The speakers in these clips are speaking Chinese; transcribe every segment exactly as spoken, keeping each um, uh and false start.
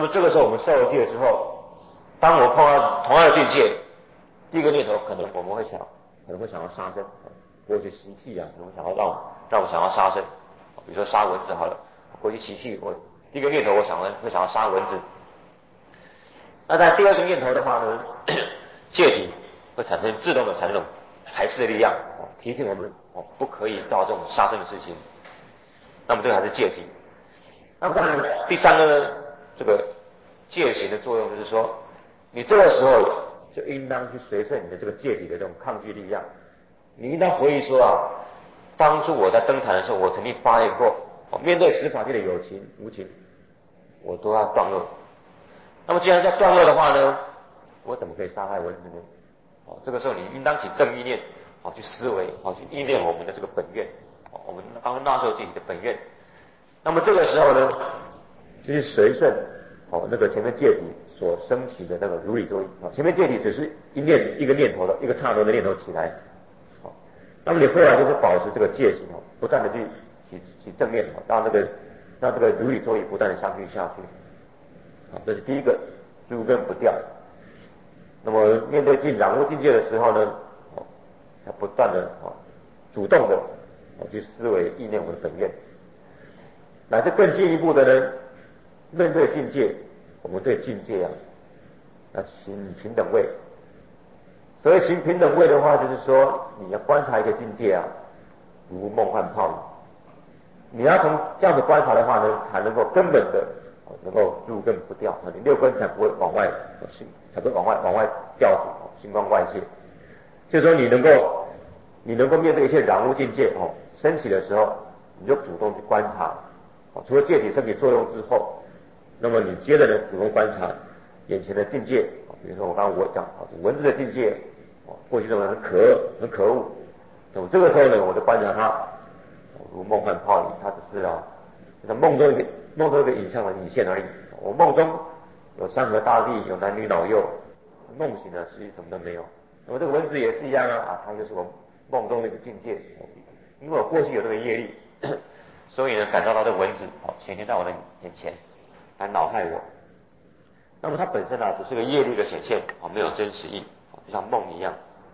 么这个时候我们受了戒之后，当我碰到同样的境界，第一个念头可能我们会想，可能会想要杀生，过去习气啊，可能会想要让让我想要杀生，比如说杀蚊子好了，过去习气，我第一个念头我想会想要杀蚊子。那在第二个念头的话呢，戒体会产生自动的产生这种排斥的力量，提醒我们哦不可以造这种杀生的事情。那么这个还是戒体。那么当然第三个呢，这个戒行的作用就是说，你这个时候就应当去随顺你的这个戒体的这种抗拒力量。你应当回忆说啊，当初我在登坛的时候，我曾经发言过，面对十法界的有情无情，我都要断恶。那么既然要断恶的话呢，我怎么可以杀害蚊子呢？哦，这个时候你应当起正意念，好去思维，好去意念我们的这个本愿，我们刚刚纳受自己的本愿。那么这个时候呢，就是随顺哦那个前面戒体所升起的那个如理作意。前面戒体只是一念一个念头的一个刹那的念头起来，好，那么你后来就是保持这个戒行哦，不断的去起起正念哦，让那个让这个如理作意不断的相续下去。好，这是第一个，诸根不掉。那么面对进染污境界的时候呢，哦，要不断的哦，主动的哦去思维意念我们的本愿。乃至更进一步的呢，面对境界，我们对境界啊，要行平等位。所谓行平等位的话，就是说你要观察一个境界啊，如梦幻泡影。你要从这样子观察的话呢，才能够根本的能够入根不掉，你六根才不会往外心，才不会往外往外掉，心光外泄。就是说你能够你能够面对一切染污境界哦升起的时候，你就主动去观察。除了戒体升起作用之后，那么你接着呢主动观察眼前的境界，比如说我刚刚我讲蚊子的境界，过去认为很可恶很可恶，那么这个时候呢，我就观察它如梦幻泡影，它只是啊，在梦中一个梦中一个影像的影现而已。我梦中有山河大地，有男女老幼，梦醒呢实际什么都没有。那么这个蚊子也是一样啊，啊它就是我梦中的一个境界，因为我过去有这个业力。所以呢，感召到这个蚊子哦，显现在我的眼前，来恼害我。那么它本身呢、啊，只是个业力的显现哦，没有真实意，就像梦一样。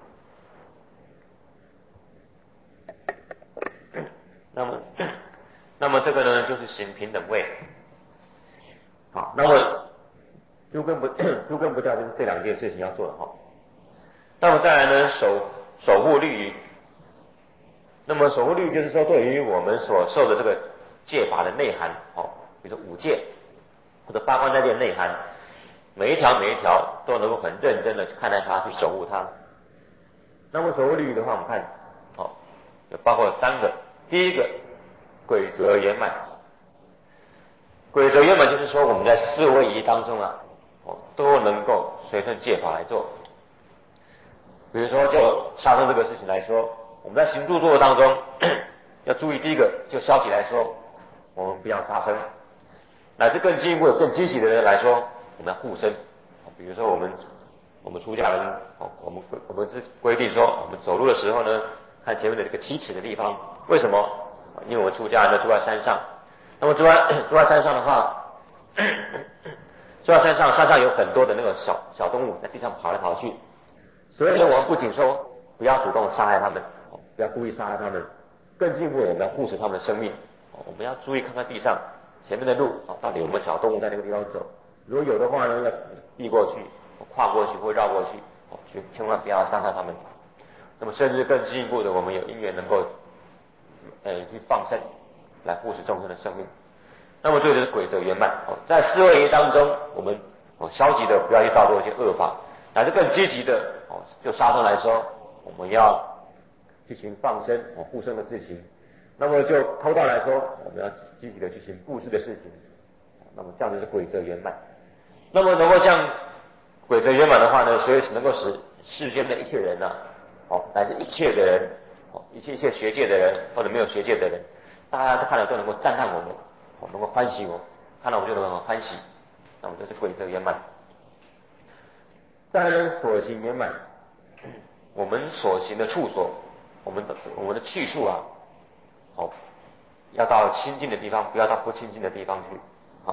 那么，那么这个呢，就是行平等位。好，那么诸根不诸根不掉，就是这两件事情要做的哈。那么再来呢，守守护律仪。那么守护律就是说，对于我们所受的这个戒法的内涵，哦，比如说五戒或者八关斋戒的内涵，每一条每一条都能够很认真的去看待它，去守护它。那么守护律的话，我们看，哦，有包括三个，第一个规则圆满。规则圆满就是说，我们在四位仪当中啊，哦，都能够随顺戒法来做。比如说，就杀生这个事情来说。我们在行住坐当中要注意，第一个就消极来说，我们不要杀生；乃至更进一步、更积极的人来说，我们要护身。比如说我们我们出家人，我们我们是规定说，我们走路的时候呢，看前面的这个七尺的地方。为什么？因为我们出家人都住在山上。那么住在住在山上的话，住在山上，山上有很多的那个小小动物在地上跑来跑去，所以呢，我们不仅说不要主动杀害他们。不要故意杀害他们，更进一步我们要护持他们的生命。我们要注意看看地上前面的路到底有没有小动物在那个地方走，如果有的话呢，要避过去、跨过去或绕过去，就千万不要伤害他们。那么甚至更进一步的，我们有因缘能够呃去放生，来护持众生的生命。那么这就是规则圆满。在四位仪当中，我们消极的不要去造作一些恶法，乃至更积极的，就杀生来说，我们要去行放生、哦护生的事情。那么就偷盗来说，我们要积极的去行布施的事情。那么这样就是规则圆满。那么能够这样规则圆满的话呢，所以能够使世间的一切人啊，哦，乃至一切的人，哦，一切一切学界的人或者没有学界的人，大家都看了都能够赞叹我们，哦，能够欢喜我，看到我们就能够欢喜。那么这是规则圆满。再来呢，所行圆满。我们所行的处所，我们的我们的去处啊，好，要到亲近的地方，不要到不亲近的地方去。好，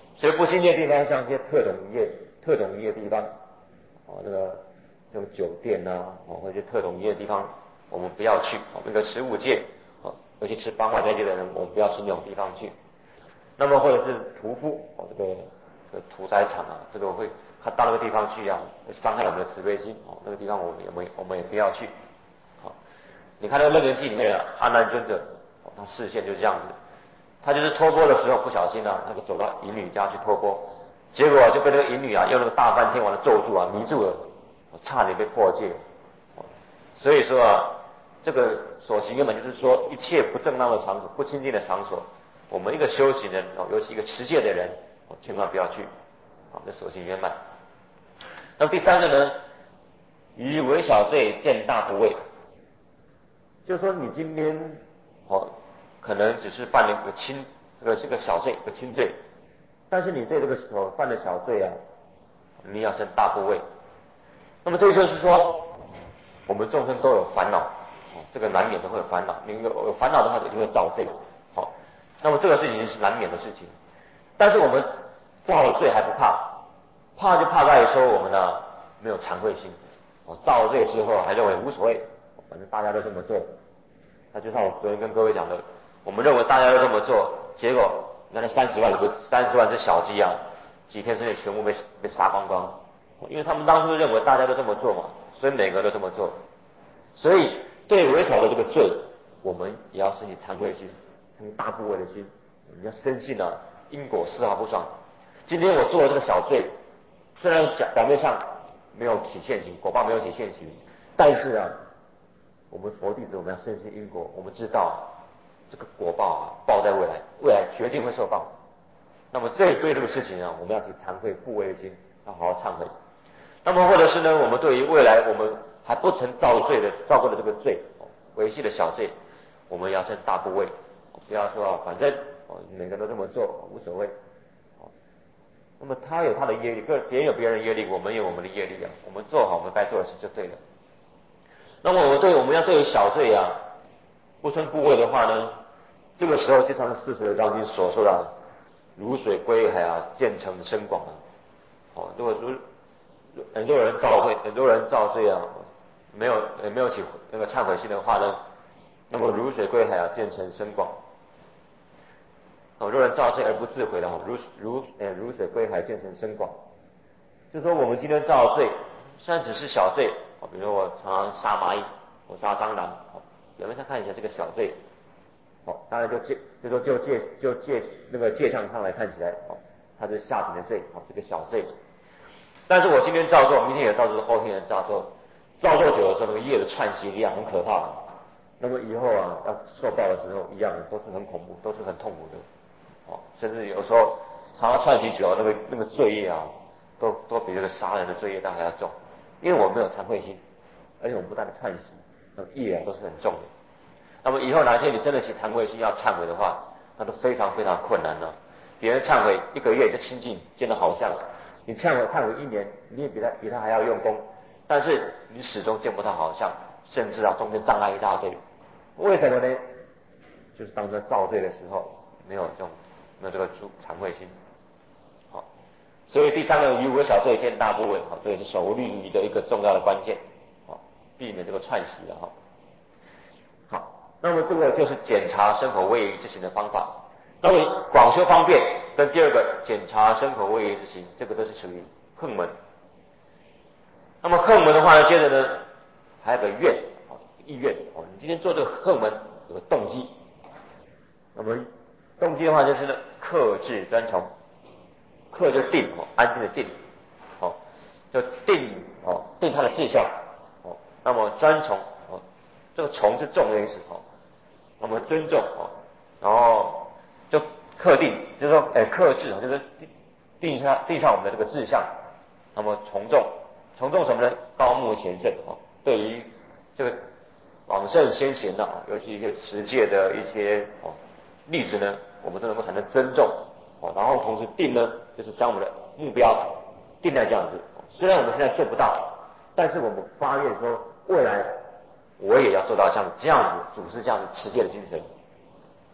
所以不清净的地方，像一些特种营业、特种营业的地方，哦，那个那种酒店啊，哦，或者特种营业的地方，我们不要去。哦，那个食物界，哦，尤其吃八卦斋戒的人，我们不要去那种地方去。那么或者是屠夫，哦，这个这个屠宰场啊，这个会他到那个地方去啊，会伤害我们的慈悲心。哦，那个地方我们也没我们也不要去。好，你看那个《楞严记》里面的阿难尊者，哦，他视线就是这样子。他就是托钵的时候不小心啊，他就走到淫女家去托钵，结果就被那个淫女啊用那个大梵天王的咒术啊迷住了，差点被破戒。所以说啊，这个所行圆满就是说，一切不正当的场所、不清净的场所，我们一个修行人哦，尤其一个持戒的人，哦，千万不要去。好，这所行圆满。那么第三个呢，于微小罪见大不畏，就是说你今天哦。可能只是犯了一个轻，这个是个小罪，一个轻罪，但是你对这个所犯的小罪啊，你要生大怖畏。那么这就是说，我们众生都有烦恼，哦，这个难免都会有烦恼。你有有烦恼的话，就一定会造罪，好，哦，那么这个事情是难免的事情。但是我们造了罪还不怕，怕就怕在说我们呢没有惭愧心，哦，造了罪之后还认为无所谓，反正大家都这么做。那就像我昨天跟各位讲的。我们认为大家都这么做，结果那那三十万个三十万只小鸡啊，几天之内全部被被杀光光，因为他们当初认为大家都这么做嘛，所以每个都这么做。所以对微小的这个罪，我们也要升起惭愧心，生大怖畏的心。你要深信啊，因果丝毫不爽。今天我做了这个小罪，虽然表表面上没有起现行，果报没有起现行，但是啊，我们佛弟子我们要深信因果，我们知道。这个果报啊，报在未来，未来决定会受报。那么这对这个事情啊，我们要去惭愧怖畏的心，要好好忏悔。那么或者是呢，我们对于未来我们还不曾造罪的造过的这个罪，维系的小罪，我们要生大怖畏，不要说啊，反正哦每个人都这么做无所谓。那么他有他的业力，个别人有别人的业力，我们有我们的业力啊，我们做好我们该做的事就对了。那么我们对我们要对于小罪啊不生怖畏的话呢？这个时候就像四十的章经所说的，如水归海啊，渐成深广啊。哦，如果说很多人造罪，很多人造罪啊，没有没有起那个忏悔心的话呢，那么如水归海啊，渐成深广。很多人造罪而不自悔的，如如呃如水归海，渐成深广。就说我们今天造罪，虽然只是小罪，比如说我常常杀蚂蚁，我杀蟑螂，表面上看起来这个小罪。哦，当然就戒，就说就戒就戒那个戒相上来看起来，哦，它是下品的罪，哦，这个小罪。但是我今天照做，明天也照做，后天也照做，照做久了之后，那个业的串习力量很可怕。那么以后啊，要受报的时候，一样都是很恐怖，都是很痛苦的。哦，甚至有时候常常串习久了，那个那个罪业啊，都都比这个杀人的罪业大还要重，因为我没有惭愧心，而且我们不断的串习，那业啊都是很重的。那么以后哪一天你真的起惭愧心要忏悔的话，那都非常非常困难了。别人忏悔一个月就清净，见得好像；你忏悔忏悔一年，你也比他比他还要用功，但是你始终见不到好像，甚至啊中间障碍一大堆。为什么呢？就是当在造罪的时候没有这种没有这个惭愧心。好，所以第三个于无小罪见大不畏，好，这也是守律仪的一个重要的关键，好，避免这个串习的哈。好。那么这个就是检查身口位移之行的方法。那么广修方便跟第二个检查身口位移之行，这个都是属于横门。那么横门的话呢，接着呢还有个愿，意愿。哦，你今天做这个横门有个动机。那么动机的话就是呢克制专从，克就定，哦，安静的定，哦，就定，哦，定它的志向，哦，那么专从，哦，这个从是重的意思，哦。那么尊重哦，然后就克定，就是说，哎，克制，就是定下定下我们的这个志向。那么从众，从众什么呢？高目前圣哦，对于这个往圣先贤呢，尤其一些持戒的一些哦例子呢，我们都能够产生尊重哦。然后同时定呢，就是将我们的目标定在这样子。虽然我们现在做不到，但是我们发愿说未来。我也要做到像这样子，祖师这样子持戒的精神。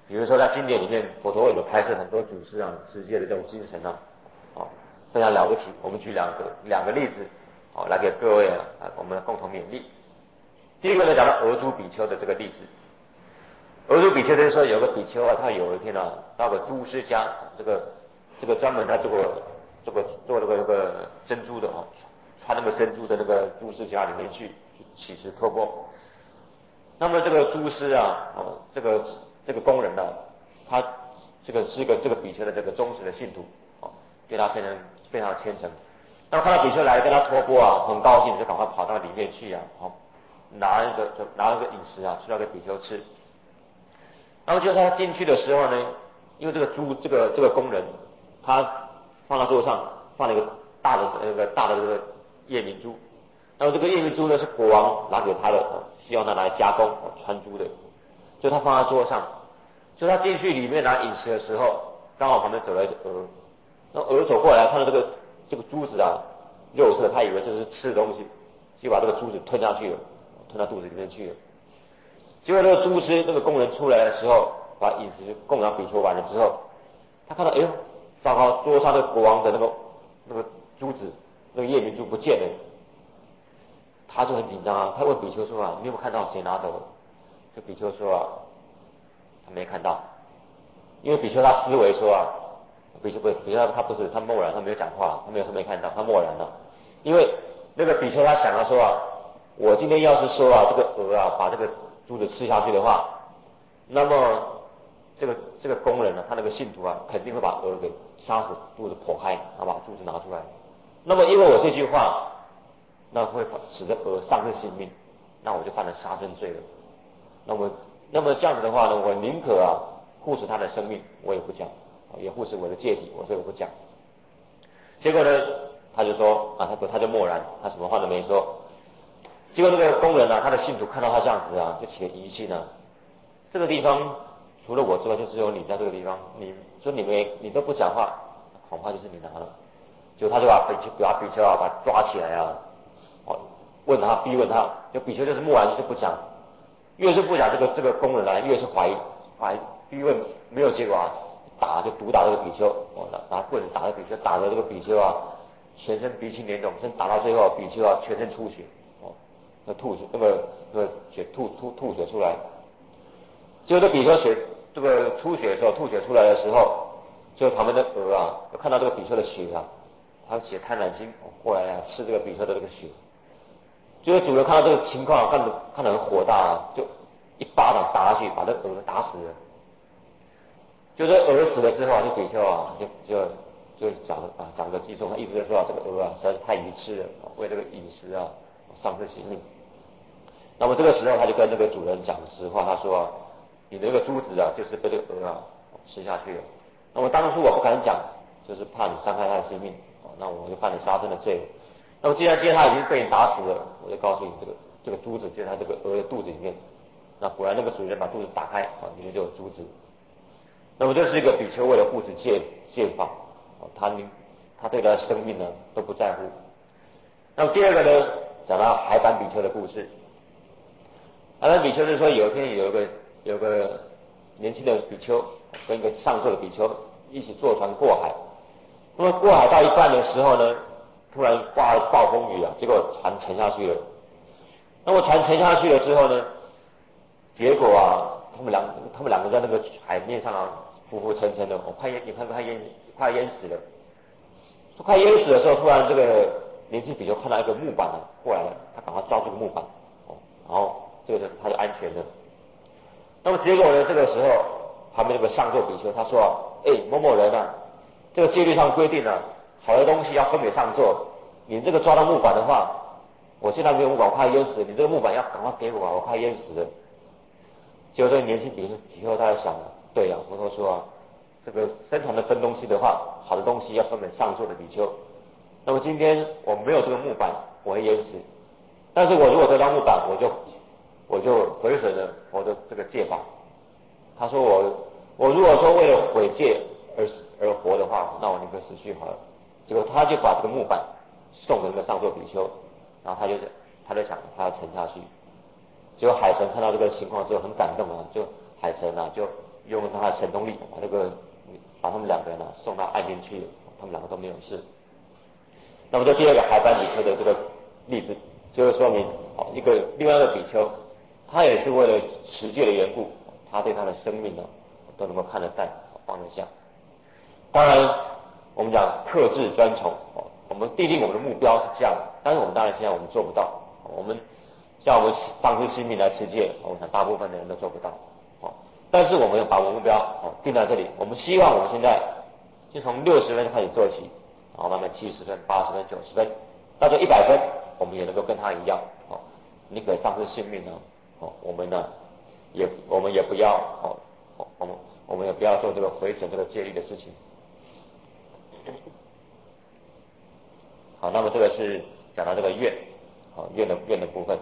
比如说在经典里面，佛陀有拍摄很多祖师啊世界的这种精神啊，哦，非常了不起。我们举两个两个例子，哦，来给各位啊，我们共同勉励。第一个呢，讲到俄珠比丘的这个例子。俄珠比丘就是说，有个比丘啊，他有一天啊，到个朱师家，这个这个专门他做这个做这个这个珍珠的啊，穿那个珍珠的那个朱师家里面去乞食托钵。那么这个朱师啊，哦，这个这个工人呢、啊，他这个是一个这个比丘的这个忠实的信徒，哦，对他非常非常虔诚。那么看到比丘来跟他托钵啊，很高兴，就赶快跑到里面去啊，哦，拿一个就拿了个饮食啊，吃到给比丘吃。然后就是他进去的时候呢，因为这个猪这个这个工人，他放到桌上放了一个大的那个大的这个夜明珠。那么这个夜明珠呢是国王拿给他的，希望他拿来加工穿珠的，就他放在桌上。就他进去里面拿饮食的时候，刚好旁边走来一只鹅，那鹅走过来看到这个这个珠子啊肉色，他以为这是吃的东西，就把这个珠子吞下去了，吞到肚子里面去了。结果那个猪师那个工人出来的时候，把饮食供养比丘完了之后，他看到哎呦，糟糕，桌上的国王的那个那个珠子，那个夜明珠不见了。他就很紧张啊，他问比丘说啊，你有没有看到谁拿走了？就比丘说啊，他没看到，因为比丘他思维说啊，比丘不，比丘他不是，他默然，他没有讲话，他没有说没看到，他默然了，因为那个比丘他想到说啊，我今天要是说啊，这个鹅啊把这个珠子吃下去的话，那么这个这个工人呢、啊，他那个信徒啊，肯定会把鹅给杀死，肚子剖开，然后把珠子拿出来。那么因为我这句话，那会使得鹅丧失性命，那我就犯了杀生罪了。那么，那么这样子的话呢，我宁可啊护持他的生命，我也不讲，也护持我的戒体，我所以我不讲。结果呢，他就说啊，他不，他就默然，他什么话都没说。结果那个工人啊，他的信徒看到他这样子啊，就起了疑心啊。这个地方除了我之外，就只有你在这个地方，你说你没你都不讲话，恐怕就是你拿了。结果他就把比丘把比丘啊把他抓起来啊。哦，问他，逼问他，就比丘就是默然，就是不讲，越是不讲，这个这个工人啊，越是怀疑，怀疑逼问没有结果啊，打就毒打这个比丘，哦，拿棍子打这个比丘，打的这个比丘啊，全身鼻青脸肿，甚至打到最后，比丘啊全身出血，哦，那吐血，那个那个血吐吐吐血出来，结果这比丘血这个出血的时候，吐血出来的时候，就旁边的鹅啊，就看到这个比丘的血啊，他血贪婪心过来啊，吃这个比丘的这个血。就是主人看到这个情况，看得看得很火大啊，就一巴掌打下去，把这鹅打死了。就是鹅死了之后啊，这比丘啊，就就就讲啊讲个偈颂，他意思就是说啊，这个鹅啊实在是太愚痴了，为这个饮食啊丧失性命。那么这个时候他就跟这个主人讲实话，他说啊，你的这个珠子啊，就是被这个鹅啊吃下去了。那么当初我不敢讲，就是怕你伤害他的性命，那我就犯了杀生的罪。那么既然今天他已经被你打死了，我就告诉你，这个这个珠子就在这个鹅的肚子里面。那果然那个主人把肚子打开，啊，里面就有珠子。那么这是一个比丘为了护持戒戒法，他他对他的生命呢都不在乎。那么第二个呢，讲到海板比丘的故事。海板比丘是说，有一天有一个有一个年轻的比丘跟一个上座的比丘一起坐船过海。那么过海到一半的时候呢，突然刮了暴风雨啊，结果船沉下去了。那么船沉下去了之后呢，结果啊，他们两他们两个在那个海面上啊，浮浮沉沉的，我快淹，你看快淹快淹死了。快淹死的时候，突然这个年轻比丘看到一个木板啊过来了，他赶快抓住这个木板，哦，然后这个就是他就安全了。那么结果呢，这个时候旁边那个上座比丘他说：“哎，某某人啊，这个戒律上规定了、啊，好的东西要分给上座。你这个抓到木板的话，我现在没有木板，我快淹死了。你这个木板要赶快给我啊，我快淹死了。”结果这个年轻比丘比丘他在想，对啊，佛陀说啊，这个僧团的分东西的话，好的东西要分给上座的比丘。那么今天我没有这个木板，我会淹死。但是我如果得到木板，我就我就毁损了我的这个戒法。他说我我如果说为了毁戒而而活的话，那我宁可死去好了。结果他就把这个木板送给那个上座比丘，然后他就他就想他要沉下去。结果海神看到这个情况之后很感动啊，就海神啊就用他的神通力把这个把他们两个人呢、啊、送到岸边去，他们两个都没有事。那么这第二个海板比丘的这个例子，就是说明一个另外一个比丘，他也是为了持戒的缘故，他对他的生命呢都能够看得淡，放得下。当然，我们讲克制专从，我们定定我们的目标是这样，但是我们当然现在我们做不到。我们像我们放出性命来持戒，我想大部分的人都做不到。但是我们要把我们目标定在这里，我们希望我们现在就从六十分开始做起，然后慢慢七十分、八十分、九十分，到这一百分，我们也能够跟他一样，哦，宁可丧失性命呢，哦，我们呢也我们也不要哦，我们我们也不要做这个毁损这个戒律的事情。好，那么这个是讲到这个愿，好愿的愿的部分。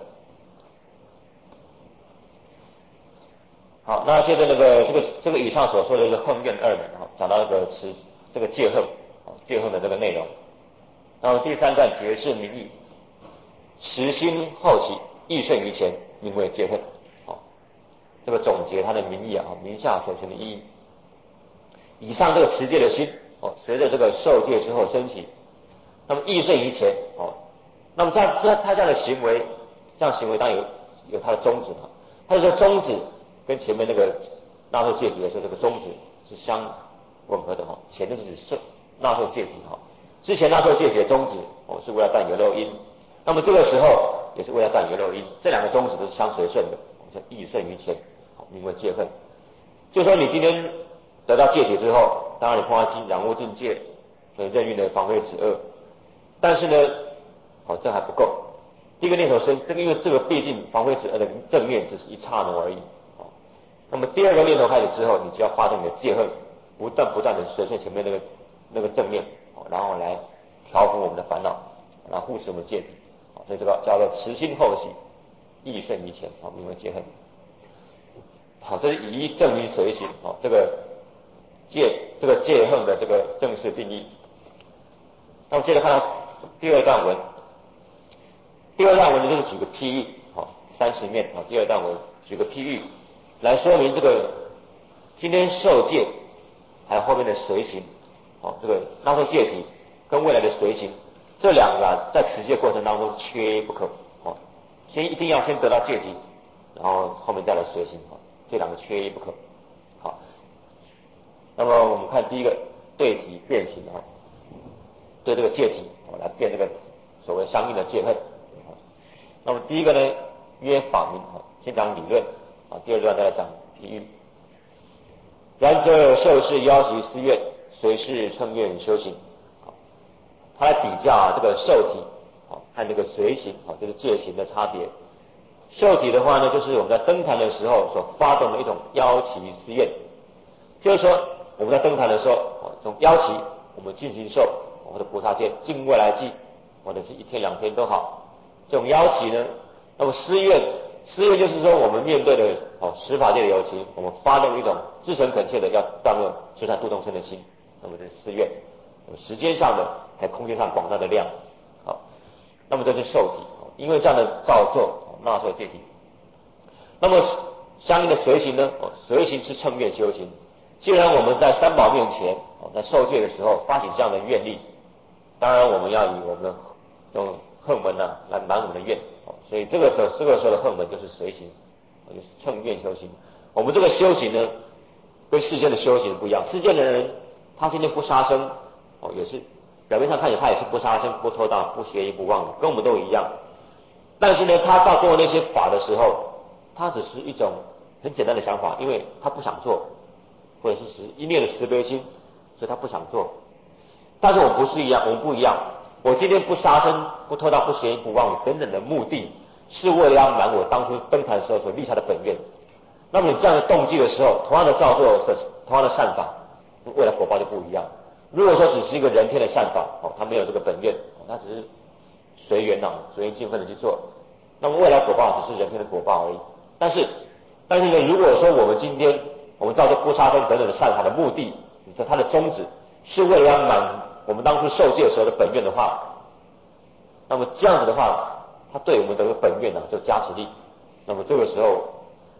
好，那接着那个这个这个以上所说的这个恨怨二门，哈，讲到这个持这个戒恨，戒恨的这个内容。然后第三段解释名义，持心后起，意顺于前，名为戒恨。好，这个总结它的名义啊，名下所存的意义。以上这个持戒的心，哦，随着这个受戒之后升起，那么意顺于前，哦，那么他他他这样的行为，这样行为当然有有他的宗旨嘛，他的这个宗旨。跟前面那个纳受戒体的时候，这个宗旨是相吻合的哈。前面是受纳受戒体哈，之前纳受戒体的宗旨哦是为了断有漏因，那么这个时候也是为了断有漏因，这两个宗旨都是相随顺的，叫意顺于前，好，名为戒恨。就说你今天得到戒体之后，当然你碰到境染污境界，所以任运的防卫止恶，但是呢，哦这还不够。第一个念头生，这个因为这个毕竟防卫止恶的正面只是一刹那而已。那么第二个念头开始之后，你就要发动你的戒恨，不断不断的随顺前面那个那个正面，然后来调伏我们的烦恼，然后护持我们的戒体，所以这个叫做持心后起，意顺于前，好，名为戒恨。好，这是以一正一随行，好，这个戒这个戒恨的这个正式定义。那么接着看到第二段文，第二段文呢就是举个譬喻，好，三十面，好，第二段文举个譬喻。来说明这个今天受戒，还有后面的随行，哦，这个纳受戒体跟未来的随行，这两个啊，在持戒过程当中缺一不可，哦，先一定要先得到戒体，然后后面再来随行，哦，这两个缺一不可。好，那么我们看第一个对体变形啊，对这个戒体，哦，来变这个所谓相应的戒恨。那么第一个呢，约法明，先讲理论。啊，第二段再来讲譬喻。然则受是要习思愿，随是称愿修行。他来比较啊这个受体，好和这个随行，好这个戒行的差别。受体的话呢，就是我们在登坛的时候所发动的一种邀期思愿，就是说我们在登坛的时候，这种邀期我们进行受或者菩萨戒、尽未来际，或者是一天两天都好，这种邀期呢，那么思愿。思愿就是说，我们面对的哦十法界的有情，我们发动一种至诚恳切的要断恶慈善度众生的心，那么这是思愿，时间上的还空间上广大的量，好，那么这是受体，因为这样的造作纳受戒体。那么相应的随行呢？哦，随行是称愿修行。既然我们在三宝面前，哦，在受戒的时候发起这样的愿力，当然我们要以我们的用恨门呢来满我们的愿。所以这个时候，这个时候的恨门就是随行，就是称愿修行。我们这个修行呢，跟世间的修行不一样。世间的人，他今天不杀生，哦，也是表面上看起来他也是不杀生、不偷盗、不邪淫、不妄语，跟我们都一样。但是呢，他到做那些法的时候，他只是一种很简单的想法，因为他不想做，或者是一念的慈悲心，所以他不想做。但是我们不是一样，我们不一样。我今天不杀生、不偷盗、不邪淫、不妄语等等的目的，是为了要满我当初登坛的时候所立下的本愿。那么你这样的动机的时候，同样的造作、同样的善法，未来果报就不一样。如果说只是一个人天的善法，哦，他没有这个本愿，哦，他只是随缘呐，随缘尽分的去做，那么未来果报只是人天的果报而已。但是，但是呢，如果说我们今天我们造作不杀生等等的善法的目的，它的宗旨是为了要满我们当初受戒的时候的本愿的话，那么这样子的话，它对我们的本愿呢就加持力。那么这个时候，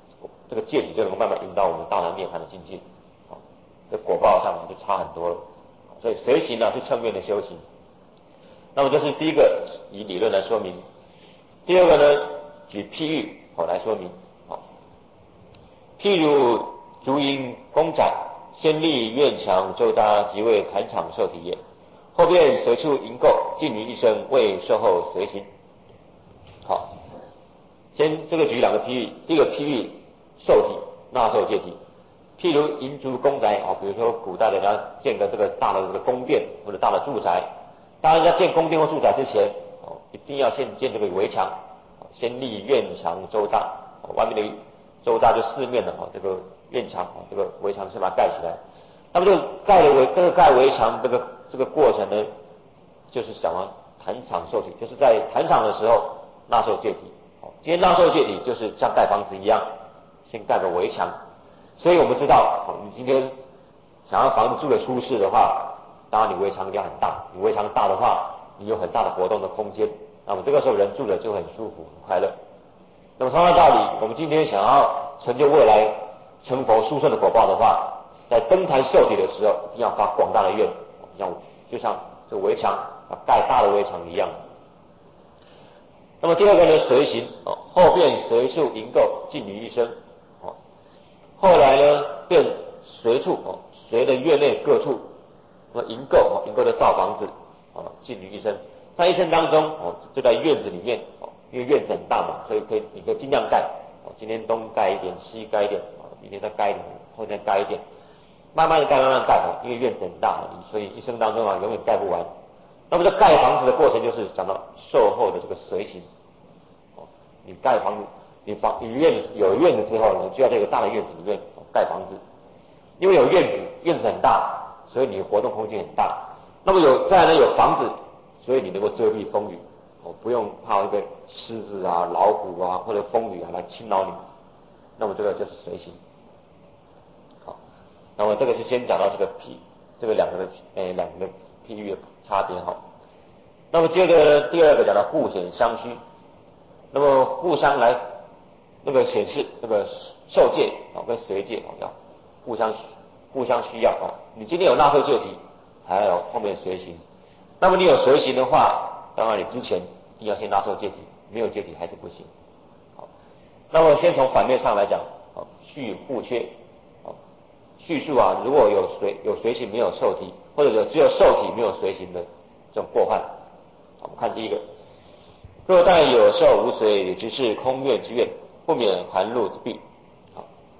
这个戒体就能够慢慢引导我们到达涅槃的境界，好，这果报上就差很多了。所以随行呢是称愿的修行。那么这是第一个以理论来说明。第二个呢，举譬喻好来说明。好，譬如竹营公宅，先立院墙周匝，即为坛场受体也。后便随处营购，尽于一生，为售后随行。好，先这个举两个譬喻。第一个譬喻受体纳受戒体，譬如营筑公宅啊，比如说古代的人家建个这个大的这个宫殿或者大的住宅。当人家建宫殿或住宅之前，哦，一定要先建这个围墙，先立院墙周匝，外面的周匝就四面的哈，这个院墙，这个围墙先把它盖起来。那么这个盖的围，这个盖围墙这个这个过程呢，就是讲完坛场受体，就是在坛场的时候纳受戒体。今天纳受戒体就是像盖房子一样，先盖个围墙。所以我们知道，你今天想要房子住的舒适的话，当然你围墙一定要很大，你围墙大的话，你有很大的活动的空间，那么这个时候人住的就很舒服很快乐。那么同样的道理，我们今天想要成就未来成佛殊胜的果报的话，在登坛受体的时候，一定要发广大的愿，像就像这围墙盖大的围墙一样。那么第二个呢，随行，后便随处营购，尽于一生。后来呢，便随处随着院内各处那么营购，营购的造房子，啊，尽于一生。在一生当中，哦，就在院子里面，哦，因为院子很大嘛，所以可以你可以尽量盖，哦，今天东盖一点，西盖一点，哦，明天再盖一点，后天盖一点，慢慢的盖，慢慢盖，哦，因为院子很大，所以一生当中啊，永远盖不完。那么这盖房子的过程就是讲到售后的这个随行，哦，你盖房子，你房你院子有院子之后，你就要在一个大的院子里面，哦，盖房子，因为有院子，院子很大。所以你的活动空间很大，那么有再来呢有房子，所以你能够遮蔽风雨，哦，不用怕一个狮子啊、老虎啊或者风雨啊来侵扰你，那么这个就是随行。好，那么这个是先讲到这个譬，这个两个的诶两个譬喻的差别哈。那么接着第二个讲到互显相虚，那么互相来那个显示这个受戒啊跟随戒啊要互相互相需要啊。你今天有纳受戒体，还有后面随行。那么你有随行的话，当然你之前一定要先纳受戒体，没有戒体还是不行。好，那么先从反面上来讲，好，续互缺。好，叙述啊，如果有随有随行没有受体，或者有只有受体没有随行的这种过患。我们看第一个，若但有受无随，只是空愿之愿，不免含露之弊。好，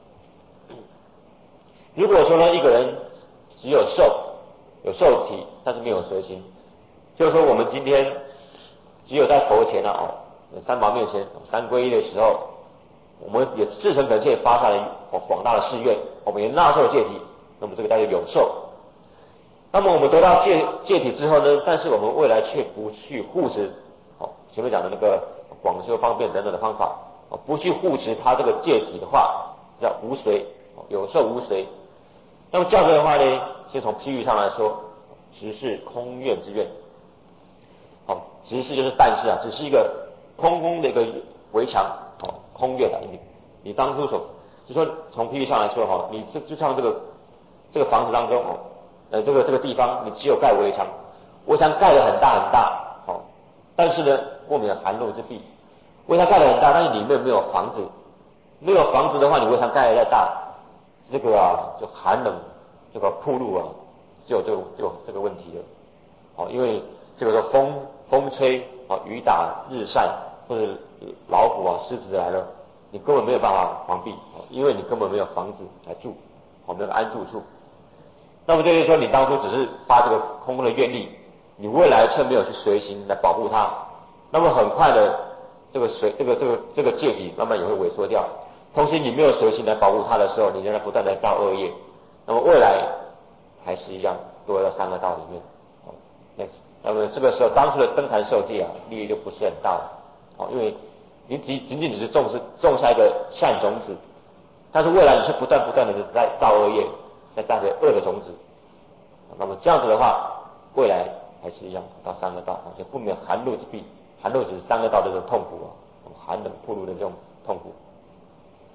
如果说呢一个人只有受有受体，但是没有随行，就是说我们今天只有在佛前啊，三宝面前三皈依的时候，我们也至诚恳切发下了广大的誓愿，我们也纳受戒体，那么这个叫做有受。那么我们得到戒戒体之后呢，但是我们未来却不去护持，哦，前面讲的那个广修方便等等的方法，哦，不去护持它这个戒体的话，叫无随，有受无随。那么这样子的话呢，先从譬喻上来说，只是空愿之愿。好，只是就是但是啊，只是一个空空的一个围墙，哦，空愿啊，你你当初所，就说从譬喻上来说哈，你就就像这个这个房子当中哦。呃，这个这个地方你只有盖围墙，围墙盖得很大很大，好、哦，但是呢，不免寒露之弊。围墙盖得很大，但是里面没有房子，没有房子的话，你围墙盖得再大，这个啊就寒冷，这个铺路啊，就有这个就有这个问题了。好、哦，因为这个时候风风吹啊，雨打日晒，或者老虎啊、狮子来了，你根本没有办法防避，哦，因为你根本没有房子来住，哦，没有安住处。那么就是说，你当初只是发这个空空的愿力，你未来却没有去随行来保护它，那么很快的，这个随这个这个这个戒体慢慢也会萎缩掉。同时，你没有随行来保护它的时候，你仍然不断的造恶业，那么未来还是一样落到三恶道里面。那那么这个时候，当初的登坛受戒啊，利益就不是很大了，哦，因为你仅仅仅只是种是种下一个善种子，但是未来你却不断不断的在造恶业。再带着恶的种子，那么这样子的话，未来还是一样到三恶道，就不免寒露之弊。寒露只是三恶道的这种痛苦啊，寒冷暴露的这种痛苦。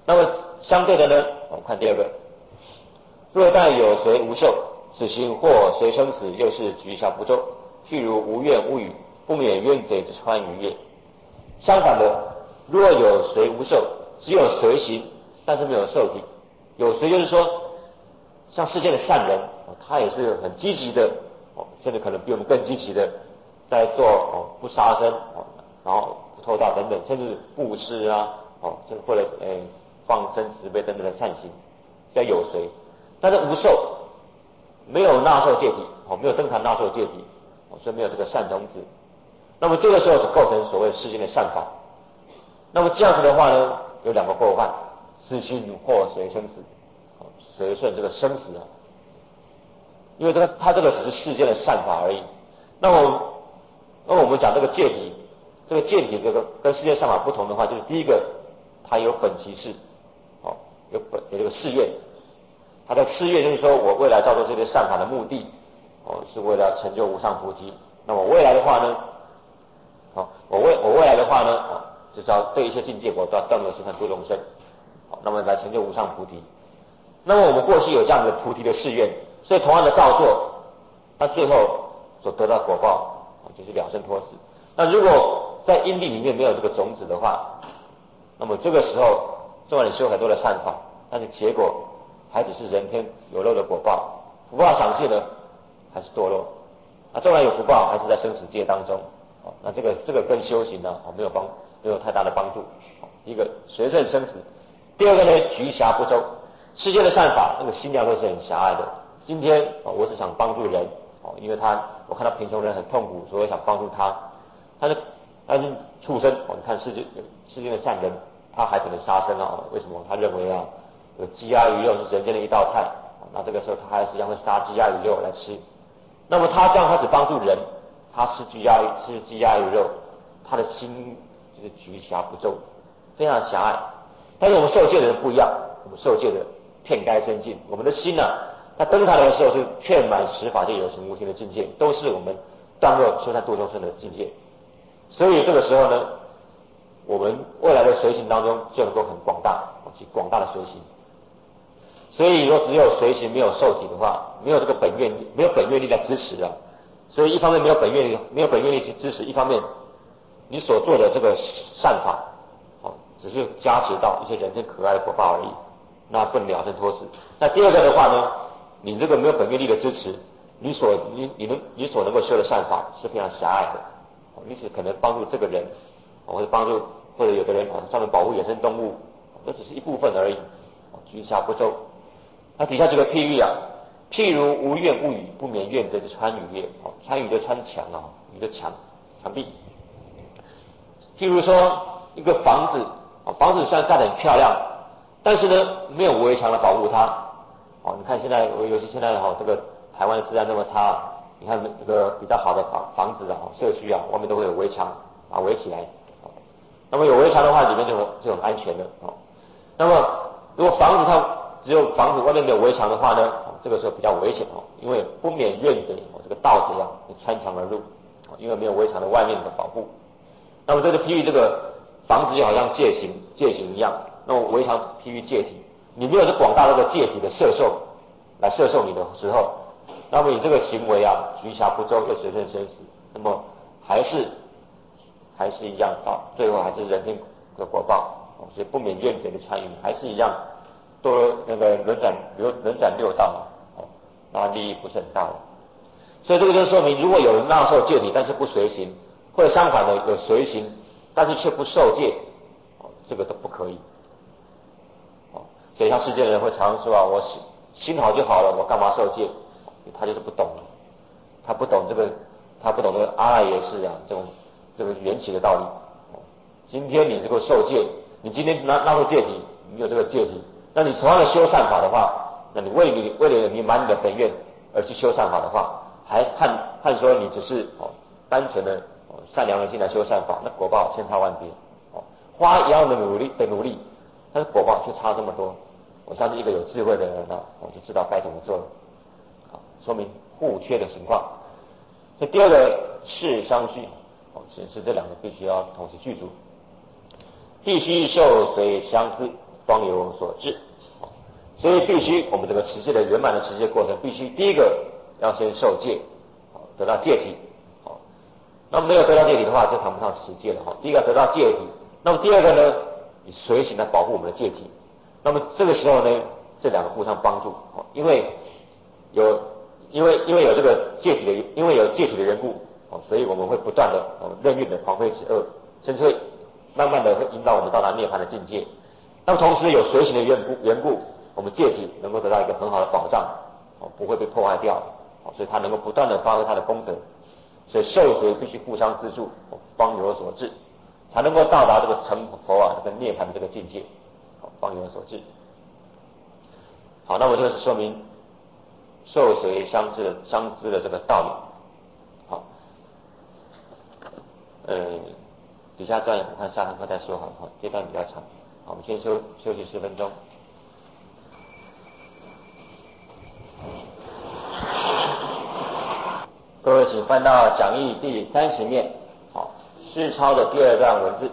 那么相对的呢，我们看第二个，若但有随无受，此行或随生死，又是局下不周。譬如无怨无语，不免冤贼之川渝也。相反的，若有随无受，只有随行，但是没有受体。有随就是说，像世界的善人，他也是很积极的，甚至可能比我们更积极的，在做不杀生，然后不偷盗等等，甚至布施啊，或者诶放生慈悲等等的善行，叫有随。但是无受，没有纳受戒体，没有登坛纳受戒体，所以没有这个善种子。那么这个时候是构成所谓世间的善法。那么这样子的话呢，有两个过患：此心或随生死，随顺这个生死啊。因为这个它这个只是世间的善法而已。那么，那么我们讲这个戒体，这个戒体这个跟世间善法不同的话，就是第一个，它有本其事，哦，有本有这个誓愿。它的誓愿就是说我未来造作这些善法的目的，哦，是为了成就无上菩提。那么未来的话呢，好，我未我未来的话呢，哦，就是要对一些境界我都要断恶修善度众生，好，那么来成就无上菩提。那么我们过去有这样的菩提的誓愿，所以同样的造作，那最后所得到果报，就是了生脱死。那如果在因地里面没有这个种子的话，那么这个时候纵然你修很多的善法，但是结果还只是人天有漏的果报，福报享尽了还是堕落。那纵然有福报，还是在生死界当中。那这个这个跟修行呢，没有帮没有太大的帮助。一个随顺生死，第二个呢，局狭不周。世界的善法，那个心量都是很狭隘的。今天我只想帮助人，因为他我看到贫穷人很痛苦，所以我想帮助他。但是但是畜生，你看世界世界的善人，他还可能杀生啊？为什么？他认为啊，有鸡鸭鱼肉是人间的一道菜，那这个时候他还是一样会杀鸡鸭鱼肉来吃。那么他这样，他只帮助人，他吃鸡鸭吃鸡鸭鱼肉，他的心就是局狭不周，非常狭隘。但是我们受戒的人不一样，我们受戒的遍该深尽，我们的心呢、啊，它登台的时候是遍满十法界有情无情的境界，都是我们断恶修善度众生的境界。所以这个时候呢，我们未来的随行当中就能够很广大，去广大的随行。所以若只有随行没有受体的话，没有这个本愿没有本愿力来支持啊。所以一方面没有本愿力没有本愿力去支持，一方面你所做的这个善法，只是加持到一些人间可爱的果报而已，那不能了生脱死。那第二个的话呢，你这个没有本愿力的支持，你所你你能你所能够修的善法是非常狭隘的，你只可能帮助这个人，或者帮助或者有的人专门保护野生动物，那只是一部分而已，局狭不周。那底下这个譬喻啊，譬如无怨无语，不免怨贼之川渝也。川渝的川墙啊，一个墙墙壁。譬如说一个房子，房子虽然盖得很漂亮，但是呢没有围墙来保护它。哦，你看现在，尤其现在哈，这个台湾的治安那么差，你看这个比较好的房房子啊、社区啊，外面都会有围墙啊围起来。那么有围墙的话，里面就很就很安全了。哦，那么如果房子它只有房子外面没有围墙的话呢，这个时候比较危险哦，因为不免怨贼哦，这个盗贼啊穿墙而入，因为没有围墙的外面的保护。那么这就譬喻这个房子就好像戒行戒行一样，那么围墙譬喻戒体，你没有这广大这个戒体的摄受来摄受你的时候，那么你这个行为啊局狭不周又随顺生死，那么还是还是一样到最后还是人天的果报，所以不免怨贼的参与，还是一样多那个轮转流轮转六道，那利益不是很大的。所以这个就说明，如果有人纳受戒体但是不随行，或者相反的有随行但是却不受戒，这个都不可以。所以像世界的人会常常说啊，我心心好就好了，我干嘛受戒？他就是不懂了，他不懂这个，他不懂这个阿赖耶识啊，这种这个缘起的道理。今天你这个受戒，你今天纳纳受戒体，你有这个戒体，那你同样的修善法的话，那你为你为了你满你的本愿而去修善法的话，还看看说你只是哦单纯的哦善良的心来修善法，那果报千差万别。哦，花一样的努力的努力，但是果报却差这么多。我相信一个有智慧的人呢，我就知道该怎么做了。好，说明互缺的情况。这第二个是相续，哦，显示这两个必须要同时具足，必须受随相思。 方有所至。所以必须我们这个持戒的圆满的持戒过程，必须第一个要先受戒，得到戒体。那么没有得到戒体的话，就谈不上持戒了。第一个得到戒体，那么第二个呢，以随行来保护我们的戒体。那么这个时候呢，这两个互相帮助，因为有因为因为有这个戒体的，因为有戒体的缘故，所以我们会不断的任运的防非止恶，甚至会慢慢的会引导我们到达涅槃的境界。那么同时有随行的缘故缘故，我们戒体能够得到一个很好的保障，不会被破坏掉，所以它能够不断的发挥它的功德。所以受随必须互相资助，方有所至，才能够到达这个成佛啊，这个涅槃的这个境界，方有所至。好，那么这个是说明受随相知相知的这个道理。好，呃，底下段我看下堂课再说好了，这段比较长。好，我们先休休息十分钟。各位请翻到讲义第三十面，好，释抄的第二段文字。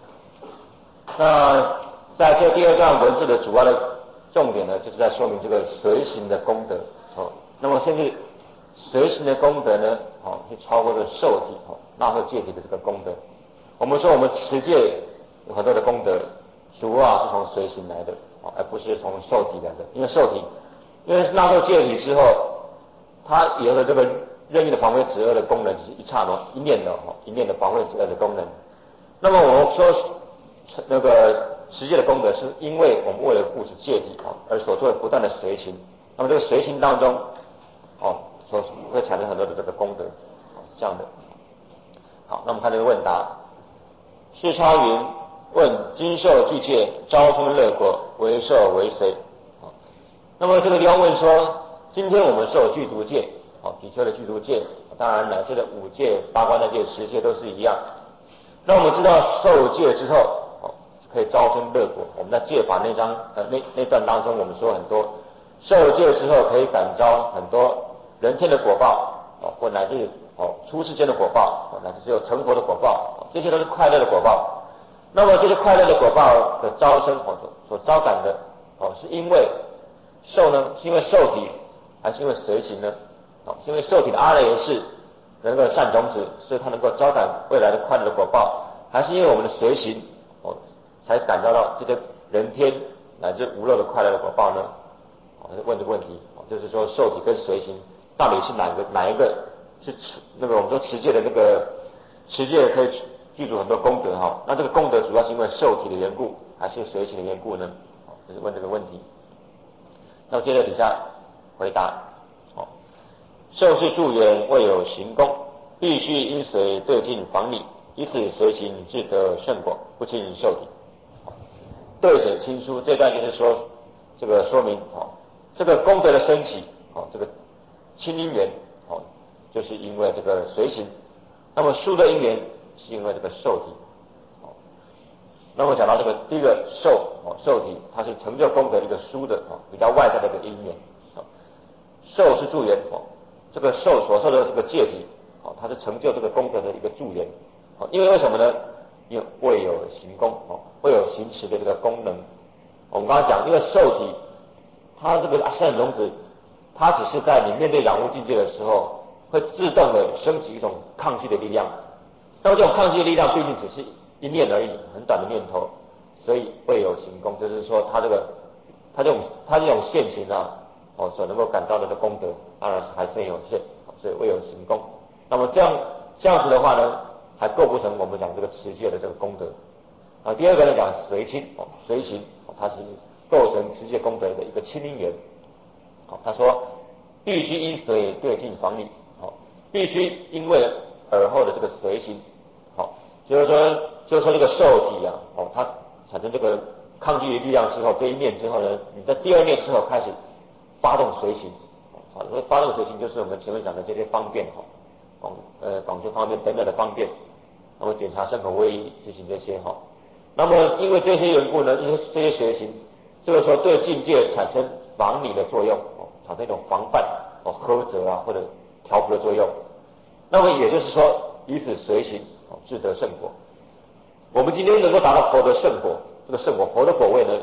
那在这第二段文字的主要的重点呢，就是在说明这个随行的功德。哦，那么甚至随行的功德呢，哦，是超过了受体、哦纳受戒体的这个功德。我们说我们持戒有很多的功德，主要是从随行来的，哦，而不是从受体来的。因为受体，因为纳受戒体之后，它有了这个任意的防卫止恶的功能，只是一刹那一念的哦，一念的防卫止恶的功能。那么我们说那个持戒的功德，是因为我们为了护持戒体哦而所做的不断的随行。那么这个随行当中，哦，所会产生很多的这个功德，是这样的。好，那我们看这个问答。释超云问：今受具戒，招生乐果，为受为谁？好，那么这个地方问说，今天我们受具足戒。好，比丘的具足戒，当然乃至的五戒、八关的戒、十戒都是一样。那我们知道受戒之后，哦，可以招生乐果。我们在戒法那章呃那那段当中，我们说很多受戒之后可以感召很多人天的果报，哦，或乃至哦出世间的果报，哦，乃至只有成佛的果报，哦，这些都是快乐的果报。那么这些快乐的果报的招生，哦所所招感的，哦，是因为受呢，是因为受体，还是因为随行呢？哦，是因为受体的阿赖耶识能够善种子，所以它能够招感未来的快乐的果报，还是因为我们的随行哦，才感召到这个人天乃至无漏的快乐的果报呢？哦，问这个问题，哦，就是说受体跟随行到底是哪个哪一个是持那个我们说持戒的那个持戒可以记住很多功德哈、哦？那这个功德主要是因为受体的缘故，还是随行的缘故呢？哦，就是问这个问题。那么接着底下回答。受是助缘，未有行功，必须因随对境防理，以此随行至得圣果，不轻受体。对审亲疏这段就是说，这个说明哦，这个功德的升起哦，这个亲因缘哦，就是因为这个随行；那么疏的因缘是因为这个受体。哦，那么讲到这个第一个受哦，受体它是成就功德的一个疏的哦，比较外在的一个因缘。哦，受是助缘哦。这个受所受的这个戒体，哦，它是成就这个功德的一个助缘，哦，因为为什么呢？因为未有行功，哦，未有行持的这个功能。我们刚刚讲，因为受体，它这个善种子，它只是在你面对染污境界的时候，会自动的升起一种抗拒的力量。那么这种抗拒的力量，毕竟只是一念而已，很短的念头，所以未有行功，就是说它这个，它这种它这种现行啊。哦，所能够感到的功德，当然是还是很有限，所以未有行功。那么这样这样子的话呢，还构不成我们讲这个持戒的这个功德。啊，第二个呢讲随亲，哦，随行，哦，它是构成持戒功德的一个亲因缘。好，他说必须因随对境防理，好，必须因为尔后的这个随行，好，就是说就是说这个受体啊，哦，它产生这个抗拒的力量之后，这一念之后呢，你在第二念之后开始发动随行，好，所以发动随行就是我们前面讲的这些方便哈，广呃广修方便等等的方便，那么检查身口威仪执行这些哈，那么因为这些缘故呢，因为这些随行，这个时候对境界产生防理的作用，哦，产生一种防范哦呵责啊或者调伏的作用，那么也就是说以此随行哦自得圣果。我们今天能够达到佛的圣果，这个圣果佛的果位呢，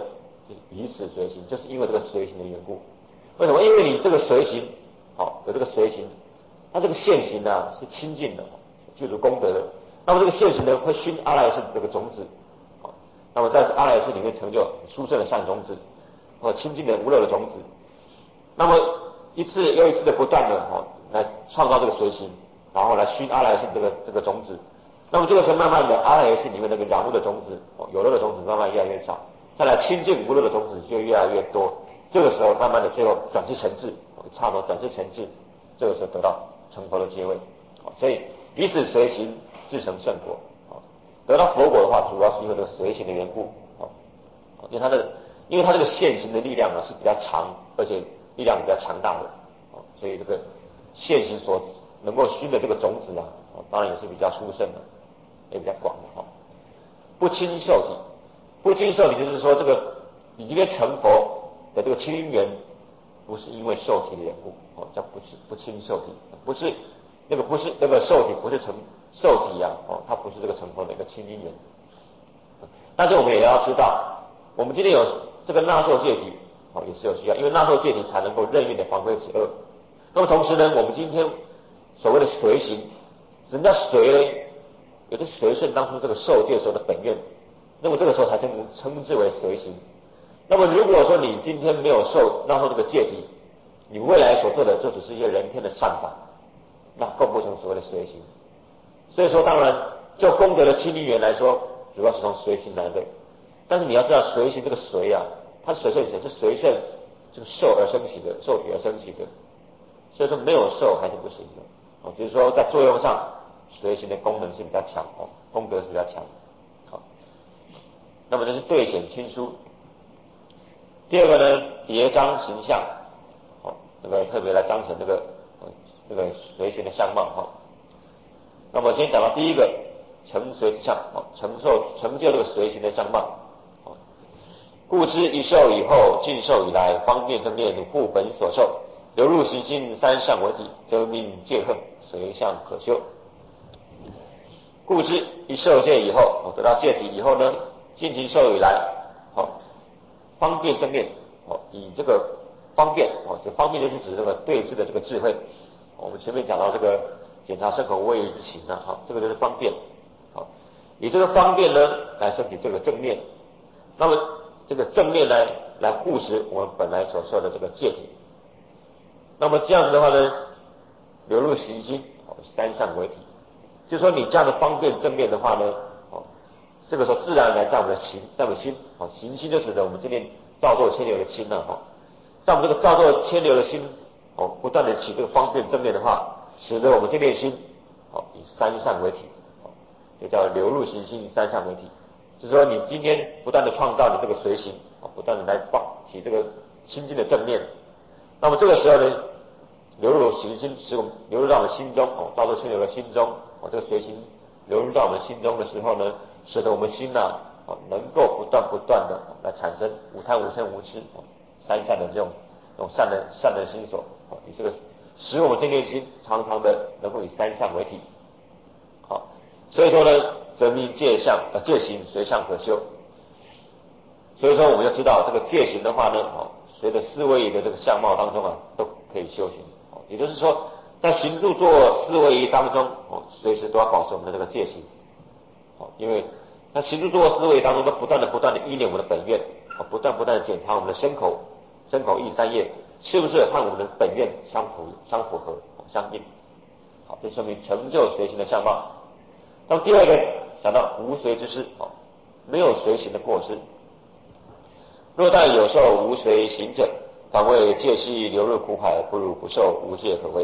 以此随行，就是因为这个随行的缘故。为什么？因为你这个随行，好，有这个随行，它这个现行呢、啊、是清净的，具足功德的。那么这个现行呢会熏阿赖耶识这个种子，好，那么在阿赖耶识里面成就殊胜的善种子，或清净的无漏的种子。那么一次又一次的不断的哦来创造这个随行，然后来熏阿赖耶识这个这个种子。那么这个时候慢慢的阿赖耶识里面那个染污的种子，哦有漏的种子慢慢越来越少，再来清净无漏的种子就越来越多。这个时候慢慢的最后转至成智，差不多转至成智，这个时候得到成佛的阶位。所以以此随行自成圣果。得到佛果的话，主要是因为这个随行的缘故，因为它的因为它这个现行的力量呢是比较长，而且力量比较强大的，所以这个现行所能够熏的这个种子啊，当然也是比较殊胜的，也比较广的。不轻受体，不轻受体就是说这个你今天成佛的这个轻因缘，不是因为受体的缘故，哦，叫不是不轻受体，不是那个不是那个受体，不是成受体啊，哦，它不是这个成佛的一个轻因缘。但是我们也要知道，我们今天有这个纳受戒体，哦，也是有需要，因为纳受戒体才能够任运的防归止恶。那么同时呢，我们今天所谓的随行，人家随呢，有的随顺当初这个受戒时候的本愿，那么这个时候才称称之为随行。那么如果说你今天没有受纳受这个戒体，你未来所做的就只是一些人天的善法，那构不成所谓的随行。所以说当然就功德的清净缘来说，主要是从随行来的。但是你要知道随行这个随啊，它随顺谁是随顺这个受而生起的，受体而生起的，所以说没有受还是不行的。哦，就是说在作用上随行的功能是比较强，哦，功德是比较强。好，那么这是对显亲疏。第二个呢，叠张形象，哦，这个特别来彰显这个这个随行的相貌哈。那么先讲到第一个成随之相，哦，承受成就这个随行的相貌。哦，故知一受以后，尽受以来，方便正念护本所受，流入行心三相为体，则命戒恨随相可修。故知一受戒以后，哦，得到戒体以后呢，尽情受以来，哦。方便正念，哦，以这个方便，哦，这方便就是指这个对治的这个智慧。我们前面讲到这个检查身口位之情啊，好，这个就是方便，好，以这个方便呢来升起这个正念，那么这个正念来来护持我们本来所受的这个戒体。那么这样子的话呢，流入行心，哦，三相为体，就是说你这样的方便正念的话呢，哦。这个时候自然而然在我们的行，在我们的心，哦，行心就指的我们这边造作牵流的心了，哈，在我们这个造作牵流的心，哦，不断的起这个方便正念的话，使得我们这边心，哦，以三相为体，哦，也叫流入行心三相为体，就是说你今天不断的创造你这个随行，哦，不断的来放起这个心经的正念，那么这个时候呢，流入行心，使我们流入到我们心中，哦，造作牵流的心中，哦，这个随行流入到我们心中的时候呢，使得我们心呢、啊，能够不断不断的来产生无贪无嗔无痴三善的这种这种善的善的心所，以这个使我们这念心常常的能够以三相为体。好，所以说呢，则命戒相呃戒行随相可修。所以说我们要知道这个戒行的话呢，哦，随着思维的这个相貌当中啊，都可以修行。哦，也就是说，在行住坐思维当中，哦，随时都要保持我们的这个戒行。因为在行住坐卧思维当中，都不断的不断的依念我们的本愿，不断不断的检查我们的身口身口意三业是不是和我们的本愿相符相符合相应。好，这说明成就随行的相貌。那么第二个讲到无随之失，没有随行的过失。若但有受无随行者，反谓戒息流入苦海，不如不受无戒可谓。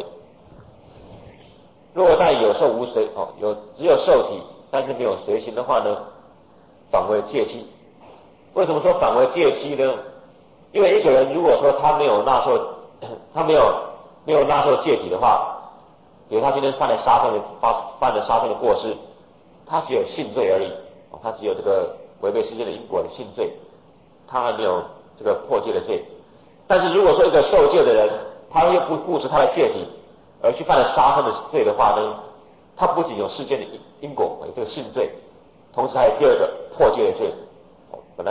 若但有受无随，哦，有只有受体，但是没有随行的话呢，反为戒期。为什么说反为戒期呢？因为一个人如果说他没有纳受，他没有没有纳受戒体的话，比如他今天犯了杀生的犯犯了杀生的过失，他只有性罪而已，他只有这个违背世界的因果的性罪，他还没有这个破戒的罪。但是如果说一个受戒的人，他又不顾持他的戒体，而去犯了杀生的罪的话呢，他不仅有世间的因果，有这个性罪，同时还有第二个破戒的罪。本来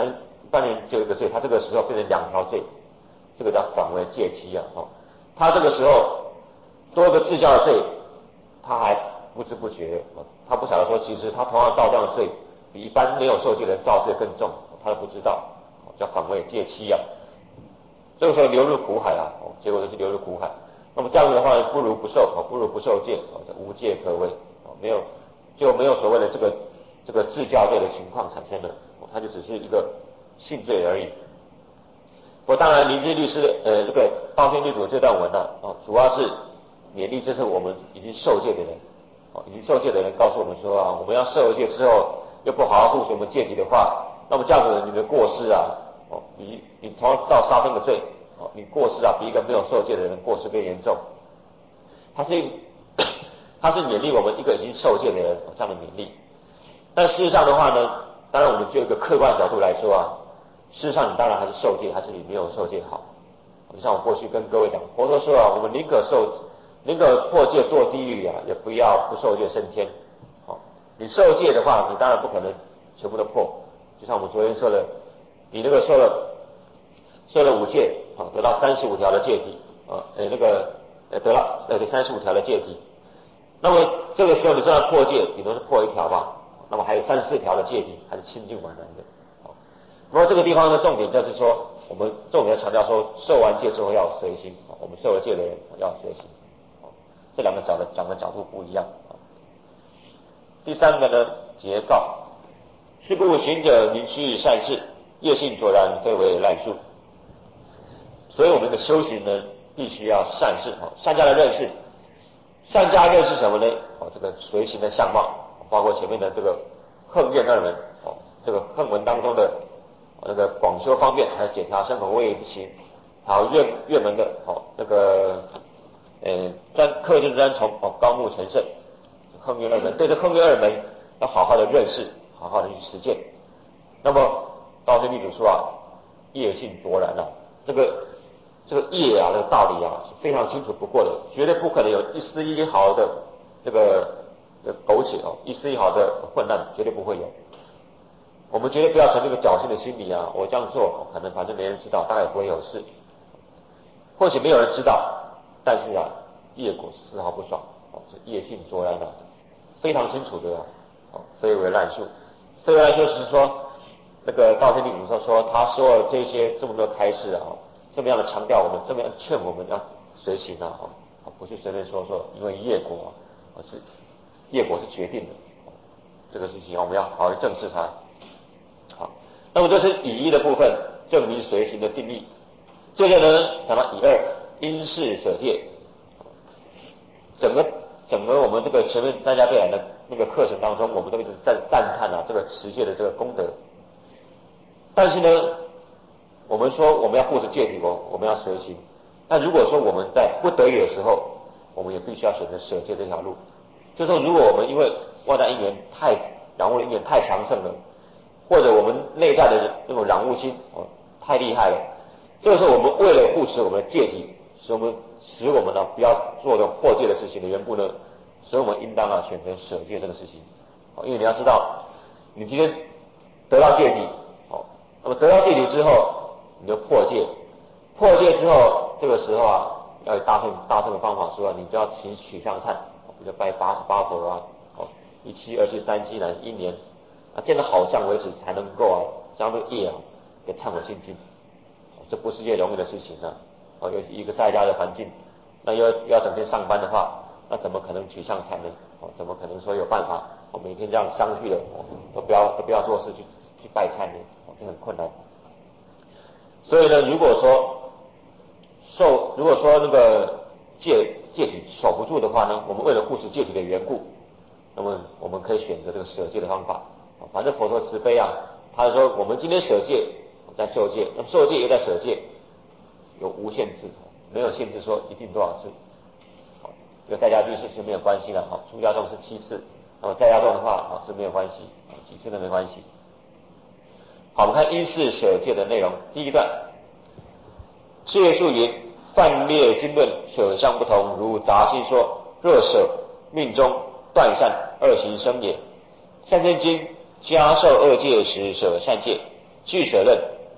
半年就一个罪，他这个时候变成两条罪，这个叫反为戒期啊。哦，他这个时候多一个自教的罪，他还不知不觉，哦，他不晓得说，其实他同样造这样的罪，比一般没有受戒的人造罪更重，他都不知道，哦，叫反为戒期啊。这个时候流入苦海啊，哦，结果就是流入苦海。那么这样子的话，不如不受，哦，不如不受戒，哦，无戒可为，哦，没有就没有所谓的这个这个自教罪的情况产生了，哦，它就只是一个性罪而已。我当然，林志律师的呃这个道歉律主这段文呢，啊，主要是勉励，这是我们已经受戒的人，哦，已经受戒的人告诉我们说啊，我们要受戒之后又不好好护持我们戒体的话，那么这样子你的过失啊，哦，你你同样造杀生的罪，哦，你过失啊比一个没有受戒的人过失更严重。他是他是勉励我们一个已经受戒的人，哦，这样的勉励。但事实上的话呢，当然我们就一个客观角度来说啊。事实上，你当然还是受戒，还是你没有受戒好。就像我过去跟各位讲，佛陀说啊，我们宁可受，宁可破戒堕地狱啊，也不要不受戒升天。好，你受戒的话，你当然不可能全部都破。就像我们昨天说的，你那个受了受了五戒，啊，得到三十五条的戒体，啊，呃，那个呃得到呃三十五条的戒体。那么这个时候你就算破戒，顶多是破一条吧，那么还有三十四条的戒体，还是清净完然的。那么这个地方的重点就是说，我们重点要强调说，受完戒之后要随心，我们受了戒的人要随心，这两个讲的讲的角度不一样。第三个呢，结告，是故行者明须善事，业性卓然，非为滥术。所以我们的修行呢，必须要善事，善加的认识，善加认识什么呢？哦，这个随行的相貌，包括前面的这个横愿二门，哦，这个横文当中的。那个广修方便，还有检查身口位之行，还有院院门的哦，那个呃专课正专从哦高木成胜，横院二门，对这横院二门要好好的认识，好好的去实践。那么道生律主说啊，业性卓然啊，这个这个业啊，这个道理啊是非常清楚不过的，绝对不可能有一丝一毫的这个这个苟且哦，一丝一毫的混乱，绝对不会有。我们绝对不要存这个侥幸的心理啊！我这样做，可能反正没人知道，大概也不会有事。或许没有人知道，但是啊，业果丝毫不爽，哦，是业性卓然的，非常清楚的，哦，非为滥术。非为滥术是说，那个道天地主说说，他说了这些这么多开示啊，这么样的强调我们，这么样劝我们要随行啊，哦，不是随便说说，因为业果啊是业果是决定的，这个事情我们要好好正视它。好，那么这是以一的部分，证明随行的定义。接着呢，讲到以二，因事舍戒。整个整个我们这个前面大家对来的那个课程当中，我们都一直在赞叹啊这个持戒的这个功德。但是呢，我们说我们要护持戒体，我我们要随行。但如果说我们在不得已的时候，我们也必须要选择舍戒这条路。就是说，如果我们因为外在因缘太然后因缘太强盛了，或者我们内在的那种染污心哦太厉害了，这个时候我们为了护持我们的戒体，使我们使我们呢不要做这种破戒的事情的缘故呢，所以我们应当啊选择舍戒这个事情。哦，因为你要知道，你今天得到戒体，哦，那么得到戒体之后，你就破戒，破戒之后，这个时候啊，要有大圣大圣的方法说啊，你就要勤取向忏，比如拜八十八佛啊，哦，一七、二七、三七乃至一年。啊，见到好相为止才能够啊，将这个业啊给忏悔净尽，哦，这不是件容易的事情啊。哦，尤其一个在家的环境，那又要整天上班的话，那怎么可能取向忏呢？哦，怎么可能说有办法？我、哦、每天这样相续的，哦，都不要都不要做事去去拜忏呢？哦，这很困难。所以呢，如果说受如果说那个戒戒体守不住的话呢，我们为了护持戒体的缘故，那么我们可以选择这个舍戒的方法。反正佛陀慈悲啊，他说我们今天舍戒，在受戒，那么受戒也在舍戒，有无限制，没有限制说一定多少次。好，这个在家居士是没有关系的，好，出家众是七次，那么在家众的话，好是没有关系，几次都没关系。好，我们看因事舍戒的内容，第一段，事业数云，犯灭经论舍相不同，如杂心说，若舍命中断善，二行生也。善真经加受二戒时舍善戒，俱舍论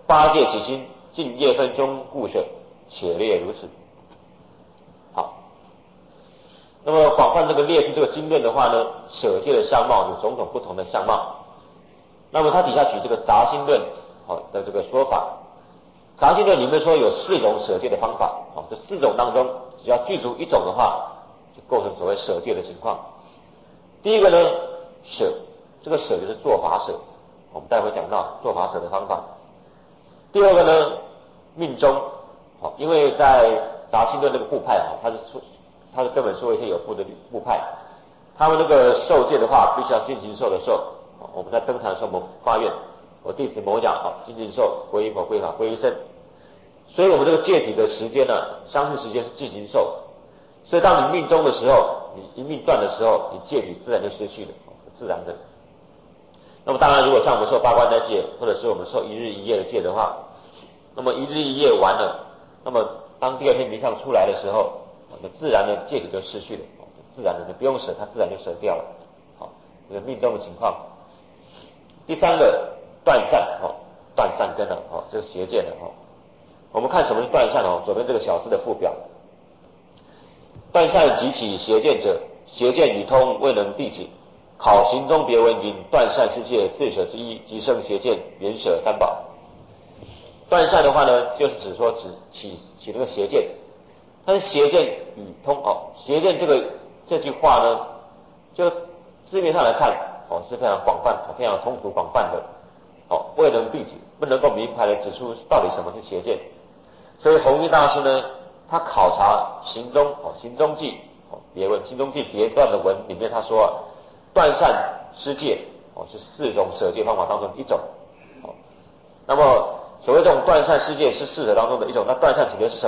八戒起心，尽业分中故舍，且列如此。好，那么广泛这个列出这个经论的话呢，舍戒的相貌有种种不同的相貌。那么他底下举这个杂心论好的这个说法，杂心论里面说有四种舍戒的方法，好，这四种当中只要具足一种的话，就构成所谓舍戒的情况。第一个呢，舍，这个舍就是做法舍，我们待会讲到做法舍的方法。第二个呢，命中，好，因为在杂心论那个部派啊，它是它是根本说一些有部的部派，他们那个受戒的话，必须要进行受的受。我们在登坛的时候，我们发愿，我弟子某讲，好，进行受，皈依佛，皈依法，皈依僧。所以我们这个戒体的时间呢，相对时间是进行受。所以当你命中的时候，你一命断的时候，你戒体自然就失去了，自然的。那么当然，如果像我们受八关斋戒，或者是我们受一日一夜的戒的话，那么一日一夜完了，那么当第二天明相出来的时候，那自然的戒体就失去了，自然的就不用舍，它自然就舍掉了。好，这个命中的情况。第三个断善，哦，断善根了，哦，这个邪见了，哦。我们看什么是断善哦？左边这个小字的附表，断善即起邪见者，邪见与通未能缔止。考行中别文云：断善世界四舍之一，即生邪见，原舍三宝。断善的话呢，就是指说指起起那个邪见，但是邪见与通哦，邪见这个这句话呢，就字面上来看哦是非常广泛、非常通俗广泛的哦，未能缔止，不能够明白的指出到底什么是邪见。所以弘一大师呢，他考察行中哦行中记哦别文行中记别段的文里面，他说、啊、断善施戒哦是四种舍戒方法当中的一种哦。那么所谓这种断善施戒是四者当中的一种，那断善指的是什么？